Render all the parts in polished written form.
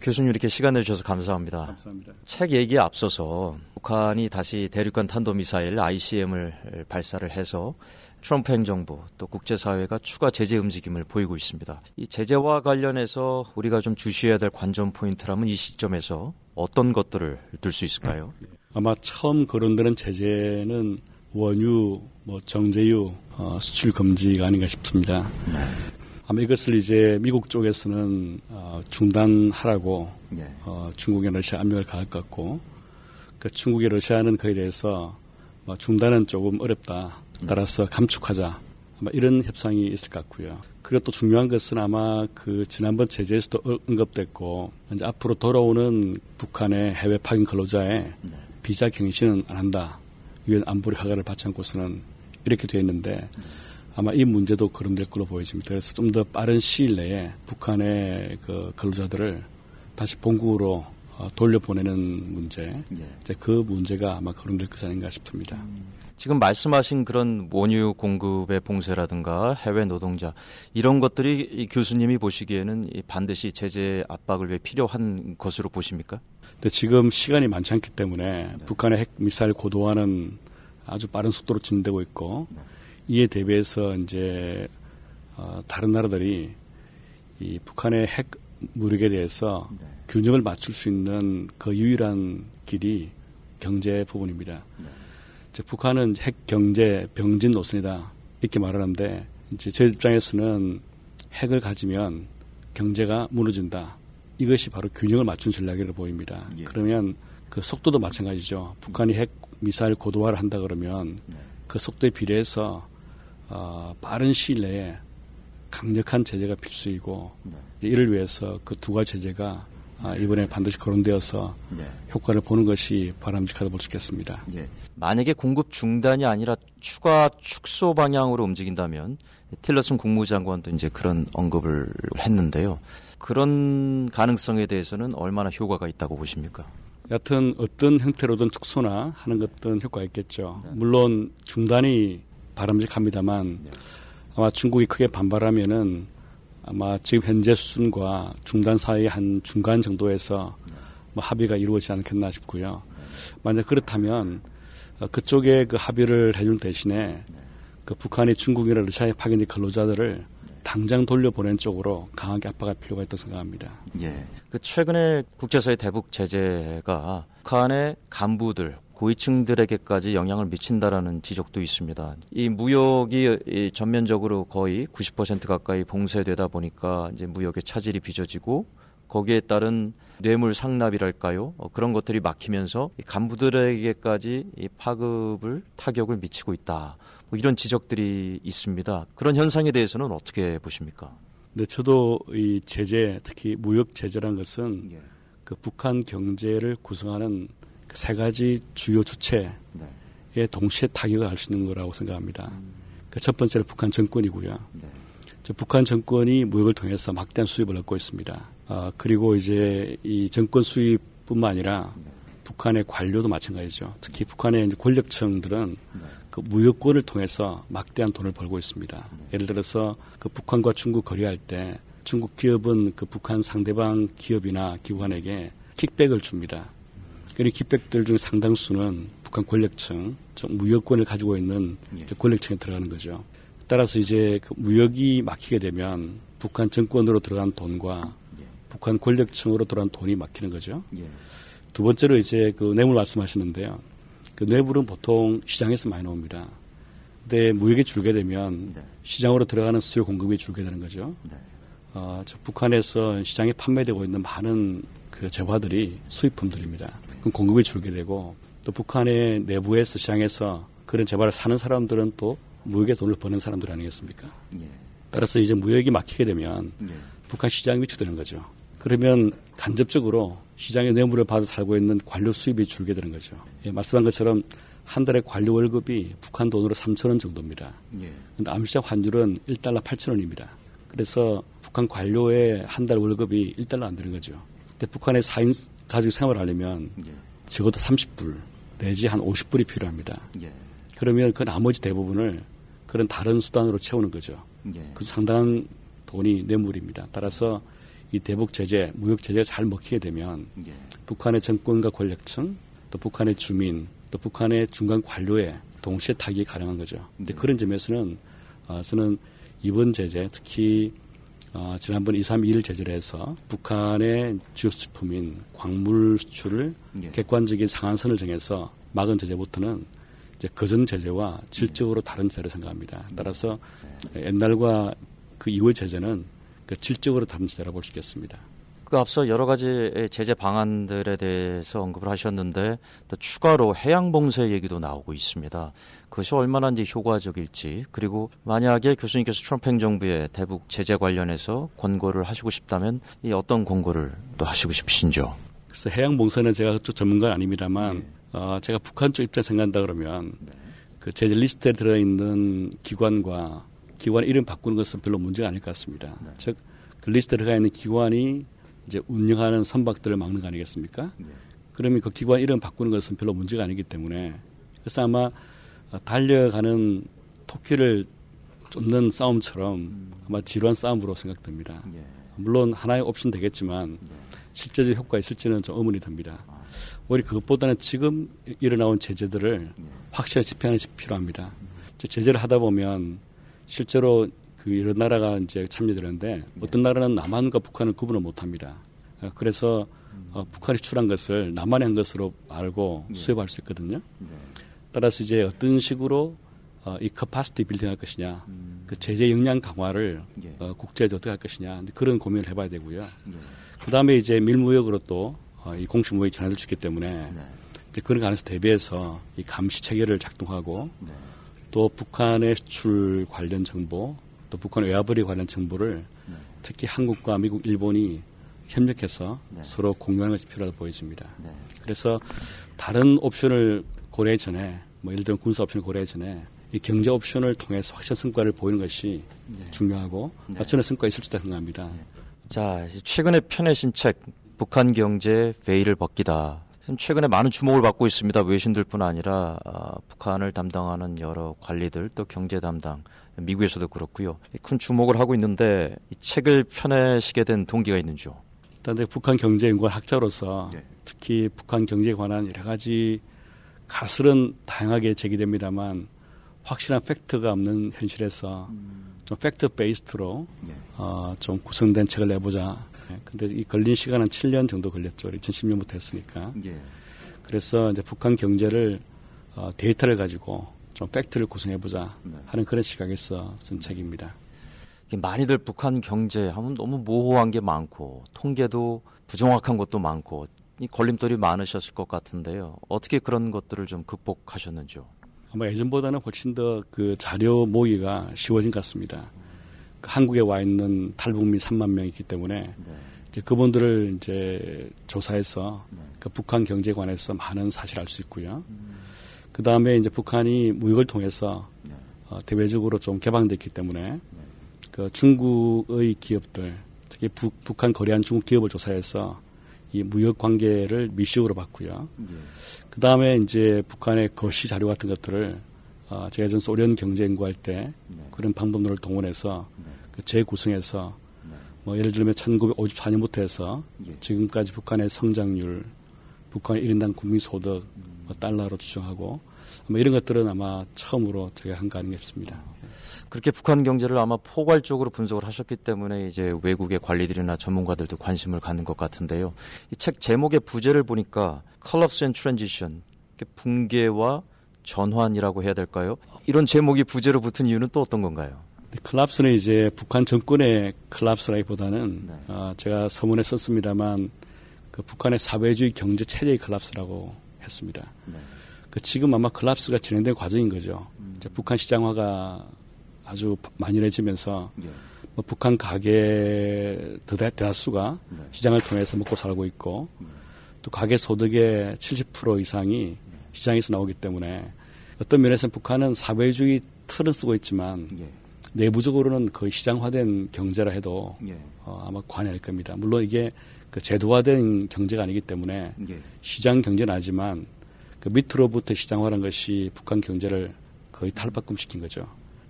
교수님 이렇게 시간 내주셔서 감사합니다. 감사합니다. 책 얘기에 앞서서 북한이 다시 대륙간 탄도미사일 ICBM을 발사를 해서 트럼프 행정부 또 국제사회가 추가 제재 움직임을 보이고 있습니다. 이 제재와 관련해서 우리가 좀 주시해야 될 관전 포인트라면 이 시점에서 어떤 것들을 들 수 있을까요? 아마 처음 거론되는 제재는 원유, 정제유 수출 금지가 아닌가 싶습니다. 아마 이것을 이제 미국 쪽에서는 중단하라고 중국에 러시아 압력을 가할 것 같고, 그 중국에 러시아는 그에 대해서 중단은 조금 어렵다. 따라서 감축하자. 아마 이런 협상이 있을 것 같고요. 그리고 또 중요한 것은 아마 그 지난번 제재에서도 언급됐고, 이제 앞으로 돌아오는 북한의 해외 파견 근로자의 비자 갱신은 안 한다. 유엔 안보리 허가를 받지 않고서는 이렇게 되어 있는데 아마 이 문제도 거론될 걸로 보여집니다. 그래서 좀 더 빠른 시일 내에 북한의 그 근로자들을 다시 본국으로 돌려보내는 문제, 이제 그 문제가 아마 거론될 것이 아닌가 싶습니다. 지금 말씀하신 그런 원유 공급의 봉쇄라든가 해외 노동자 이런 것들이 이 교수님이 보시기에는 반드시 제재 압박을 위해 필요한 것으로 보십니까? 근데 지금 시간이 많지 않기 때문에 북한의 핵 미사일 고도화는 아주 빠른 속도로 진행되고 있고 이에 대비해서 이제 다른 나라들이 이 북한의 핵 무력에 대해서 균형을 맞출 수 있는 그 유일한 길이 경제 부분입니다. 이제 북한은 핵 경제 병진 노선이다 이렇게 말하는데 이제 제 입장에서는 핵을 가지면 경제가 무너진다. 이것이 바로 균형을 맞춘 전략이라고 보입니다. 그러면 그 속도도 마찬가지죠. 북한이 핵 미사일 고도화를 한다 그러면 그 속도에 비례해서 빠른 시일 내에 강력한 제재가 필수이고 이를 위해서 그 두 가지 제재가 이번에 반드시 거론되어서 효과를 보는 것이 바람직하다고 볼 수 있겠습니다. 만약에 공급 중단이 아니라 추가 축소 방향으로 움직인다면 틸러슨 국무장관도 이제 그런 언급을 했는데요. 그런 가능성에 대해서는 얼마나 효과가 있다고 보십니까? 여하튼 어떤 형태로든 축소나 하는 것들은 효과가 있겠죠. 물론 중단이 바람직합니다만 아마 중국이 크게 반발하면은 아마 지금 현재 수준과 중단 사이의 한 중간 정도에서 합의가 이루어지지 않겠나 싶고요. 만약 그렇다면 그쪽에 그 합의를 해준 대신에 그 북한이 중국이나 러시아에 파견된 근로자들을 당장 돌려보낸 쪽으로 강하게 압박할 필요가 있다고 생각합니다. 그 최근에 국제사회 대북 제재가 북한의 간부들, 고위층들에게까지 영향을 미친다라는 지적도 있습니다. 이 무역이 전면적으로 거의 90% 가까이 봉쇄되다 보니까 이제 무역의 차질이 빚어지고 거기에 따른 뇌물 상납이랄까요? 그런 것들이 막히면서 간부들에게까지 이 파급을 타격을 미치고 있다. 이런 지적들이 있습니다. 그런 현상에 대해서는 어떻게 보십니까? 네, 저도 이 제재, 특히 무역 제재라는 것은 그 북한 경제를 구성하는 그 세 가지 주요 주체에 동시에 타격을 할 수 있는 거라고 생각합니다. 그 첫 번째는 북한 정권이고요. 북한 정권이 무역을 통해서 막대한 수입을 얻고 있습니다. 그리고 이제 이 정권 수입뿐만 아니라 북한의 관료도 마찬가지죠. 특히 북한의 이제 권력층들은 그 무역권을 통해서 막대한 돈을 벌고 있습니다. 예를 들어서 그 북한과 중국 거래할 때 중국 기업은 그 북한 상대방 기업이나 기관에게 킥백을 줍니다. 이 킥백들 중 상당수는 북한 권력층, 무역권을 가지고 있는 권력층에 들어가는 거죠. 따라서 이제 그 무역이 막히게 되면 북한 정권으로 들어간 돈과 북한 권력층으로 들어간 돈이 막히는 거죠. 두 번째로 이제 그 뇌물 말씀하시는데요. 그 뇌물은 보통 시장에서 많이 나옵니다. 근데 무역이 줄게 되면 시장으로 들어가는 수요 공급이 줄게 되는 거죠. 북한에서 시장에 판매되고 있는 많은 그 재화들이 수입품들입니다. 그럼 공급이 줄게 되고 또 북한의 내부에서 시장에서 그런 재화를 사는 사람들은 또 무역에 돈을 버는 사람들 아니겠습니까? 따라서 이제 무역이 막히게 되면 북한 시장이 위축되는 거죠. 그러면 간접적으로 시장의 뇌물을 받아 살고 있는 관료 수입이 줄게 되는 거죠. 말씀한 것처럼 한 달에 관료 월급이 북한 돈으로 3,000원 정도입니다. 그런데 암시장 환율은 1달러 8,000원입니다. 그래서 북한 관료의 한 달 월급이 1달러 안 되는 거죠. 근데 북한의 4인 가족 생활을 하려면 적어도 30불 내지 한 50불이 필요합니다. 그러면 그 나머지 대부분을 그런 다른 수단으로 채우는 거죠. 그 상당한 돈이 뇌물입니다. 따라서 이 대북 제재, 무역 제재가 잘 먹히게 되면 북한의 정권과 권력층, 또 북한의 주민, 또 북한의 중간 관료에 동시에 타격이 가능한 거죠. 근데 그런 점에서는 저는 이번 제재, 특히 지난번 231 제재를 해서 북한의 주요 수출품인 광물 수출을 객관적인 상한선을 정해서 막은 제재부터는 이제 그전 제재와 질적으로 다른 제재를 생각합니다. 따라서 옛날과 그 이후의 제재는 그 질적으로 다른 제재라고 볼 수 있겠습니다. 그 앞서 여러 가지 제재 방안들에 대해서 언급을 하셨는데 또 추가로 해양 봉쇄 얘기도 나오고 있습니다. 그것이 얼마나 이제 효과적일지, 그리고 만약에 교수님께서 트럼프 행정부의 대북 제재 관련해서 권고를 하시고 싶다면 이 어떤 권고를 또 하시고 싶으신지요? 그래서 해양 봉쇄는 제가 그쪽 전문가는 아닙니다만 제가 북한 쪽 입장에서 생각한다 그러면 그 제재 리스트에 들어있는 기관 이름 바꾸는 것은 별로 문제가 아닐 것 같습니다. 즉 그 리스트에 들어가 있는 기관이 이제 운영하는 선박들을 막는 거 아니겠습니까? 그러면 그 기관 이름 바꾸는 것은 별로 문제가 아니기 때문에, 그래서 아마 달려가는 토끼를 쫓는 싸움처럼 아마 지루한 싸움으로 생각됩니다. 물론 하나의 옵션 되겠지만 실제적 효과가 있을지는 좀 의문이 듭니다. 오히려 그것보다는 지금 일어나온 제재들을 확실하게 집행하는 것이 필요합니다. 제재를 하다 보면 실제로 그 여러 나라가 이제 참여되는데 어떤 나라는 남한과 북한을 구분을 못합니다. 그래서 북한이 출한 것을 남한이 한 것으로 알고 수입할 수 있거든요. 따라서 이제 어떤 식으로 이 커파시티 빌딩할 것이냐, 그 제재 역량 강화를 국제에서 어떻게 할 것이냐, 그런 고민을 해봐야 되고요. 그 다음에 이제 밀무역으로 또 이 공식 무역이 전환될 수 있기 때문에 이제 그런 가능성 대비해서 이 감시 체계를 작동하고 또 북한의 수출 관련 정보, 또 북한 외화벌이 관련 정보를 특히 한국과 미국, 일본이 협력해서 서로 공유하는 것이 필요하다고 보여집니다. 그래서 다른 옵션을 고려하기 전에, 뭐 예를 들면 군사 옵션을 고려하기 전에 이 경제 옵션을 통해서 확실한 성과를 보이는 것이 중요하고 저는 성과가 있을 수 있다고 생각합니다. 자, 최근에 펴내신 책 북한 경제 베일을 벗기다. 최근에 많은 주목을 받고 있습니다. 외신들뿐 아니라 북한을 담당하는 여러 관리들, 또 경제 담당, 미국에서도 그렇고요. 큰 주목을 하고 있는데 이 책을 펴내시게 된 동기가 있는지요? 일단 북한 경제연구원 학자로서 특히 북한 경제에 관한 여러 가지 가설은 다양하게 제기됩니다만 확실한 팩트가 없는 현실에서 좀 팩트 베이스드로 좀 구성된 책을 내보자. 근데 이 걸린 시간은 7년 정도 걸렸죠. 2010년부터 했으니까. 그래서 이제 북한 경제를 데이터를 가지고 좀 팩트를 구성해보자 하는 그런 시각에서 쓴 책입니다. 많이들 북한 경제 하면 너무 모호한 게 많고 통계도 부정확한 것도 많고 이 걸림돌이 많으셨을 것 같은데요. 어떻게 그런 것들을 좀 극복하셨는지요? 아마 예전보다는 훨씬 더 그 자료 모의가 쉬워진 것 같습니다. 한국에 와 있는 탈북민 3만 명이 있기 때문에 이제 그분들을 이제 조사해서 그 북한 경제에 관해서 많은 사실을 알 수 있고요. 그 다음에 이제 북한이 무역을 통해서 대외적으로 좀 개방됐기 때문에 그 중국의 기업들, 특히 북한 거래한 중국 기업을 조사해서 이 무역 관계를 미시적으로 봤고요. 그 다음에 이제 북한의 거시 자료 같은 것들을 제가 전 소련 경제 연구할 때 그런 방법론을 동원해서 재구성해서 뭐 예를 들면 1954년부터 해서 지금까지 북한의 성장률, 북한의 1인당 국민소득 달러로 추정하고 아마 이런 것들은 아마 처음으로 제가 한 거 아니겠습니다. 그렇게 북한 경제를 아마 포괄적으로 분석을 하셨기 때문에 이제 외국의 관리들이나 전문가들도 관심을 갖는 것 같은데요. 이 책 제목의 부제를 보니까 Collapse and Transition, 붕괴와 전환이라고 해야 될까요? 이런 제목이 부제로 붙은 이유는 또 어떤 건가요? 콜랍스는 이제 북한 정권의 콜랍스라기보다는 제가 서문에 썼습니다만 그 북한의 사회주의 경제 체제의 콜랍스라고 했습니다. 그 지금 아마 콜랍스가 진행된 과정인 거죠. 이제 북한 시장화가 아주 만연해지면서 뭐 북한 가계 대다수가 시장을 통해서 먹고 살고 있고 또 가계 소득의 70% 이상이 시장에서 나오기 때문에 어떤 면에서는 북한은 사회주의 틀을 쓰고 있지만 내부적으로는 거의 시장화된 경제라 해도 아마 관여할 겁니다. 물론 이게 그 제도화된 경제가 아니기 때문에 시장 경제는 하지만 그 밑으로부터 시장화라는 것이 북한 경제를 거의 탈바꿈시킨 거죠.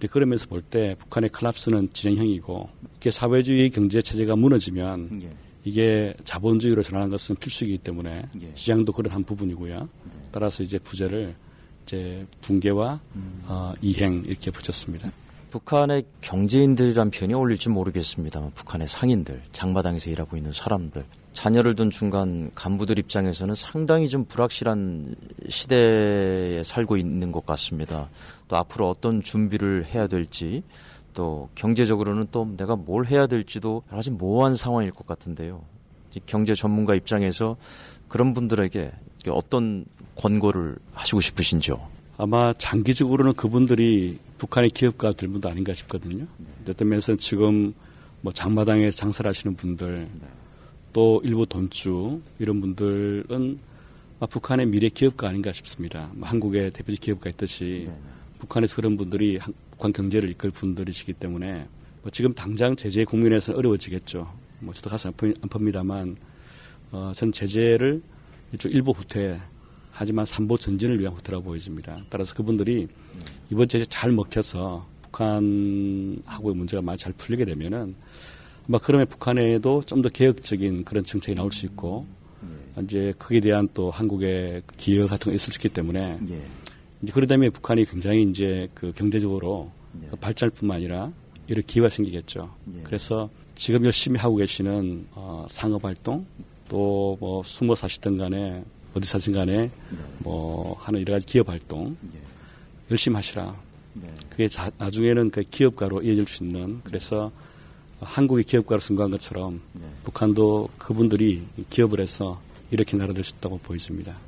그러면서 볼 때 북한의 콜aps는 진행형이고 이게 사회주의 경제 체제가 무너지면 이게 자본주의로 전환하는 것은 필수이기 때문에 시장도 그런 한 부분이고요. 따라서 이제 부재를 이제 붕괴와 이행 이렇게 붙였습니다. 북한의 경제인들이란 표현이 어울릴지 모르겠습니다만 북한의 상인들, 장마당에서 일하고 있는 사람들, 자녀를 둔 중간 간부들 입장에서는 상당히 좀 불확실한 시대에 살고 있는 것 같습니다. 또 앞으로 어떤 준비를 해야 될지, 또 경제적으로는 또 내가 뭘 해야 될지도 여러 가지 모호한 상황일 것 같은데요. 경제 전문가 입장에서 그런 분들에게 어떤 권고를 하시고 싶으신지요? 아마 장기적으로는 그분들이 북한의 기업가 될 분도 아닌가 싶거든요. 어떤 면에서는 지금 뭐 장마당에 장사를 하시는 분들, 또 일부 돈주 이런 분들은 북한의 미래 기업가 아닌가 싶습니다. 한국의 대표적 기업가 있듯이 북한에서 그런 분들이 북한 경제를 이끌 분들이시기 때문에 지금 당장 제재 국면에서는 어려워지겠죠. 저도 가슴 아픕니다만 저는 제재를 일부 후퇴 하지만 삼보 전진을 위한 후퇴라고 보여집니다. 따라서 그분들이 이번 제재 잘 먹혀서 북한하고의 문제가 많이 잘 풀리게 되면은 그러면 북한에도 좀 더 개혁적인 그런 정책이 나올 수 있고 이제 거기에 대한 또 한국의 기여 같은 거 있을 수 있기 때문에 이제 그러다면 북한이 굉장히 이제 그 경제적으로 발전할 뿐만 아니라 이런 기회가 생기겠죠. 그래서 지금 열심히 하고 계시는 상업 활동 또 뭐 숨어 사시든 간에 어디 사신 간에 뭐 하는 여러 가지 기업 활동 열심히 하시라. 그게 나중에는 그 기업가로 이어질 수 있는 그래서 한국이 기업가로 승거한 것처럼 북한도 그분들이 기업을 해서 이렇게 나라될 수 있다고 보여집니다.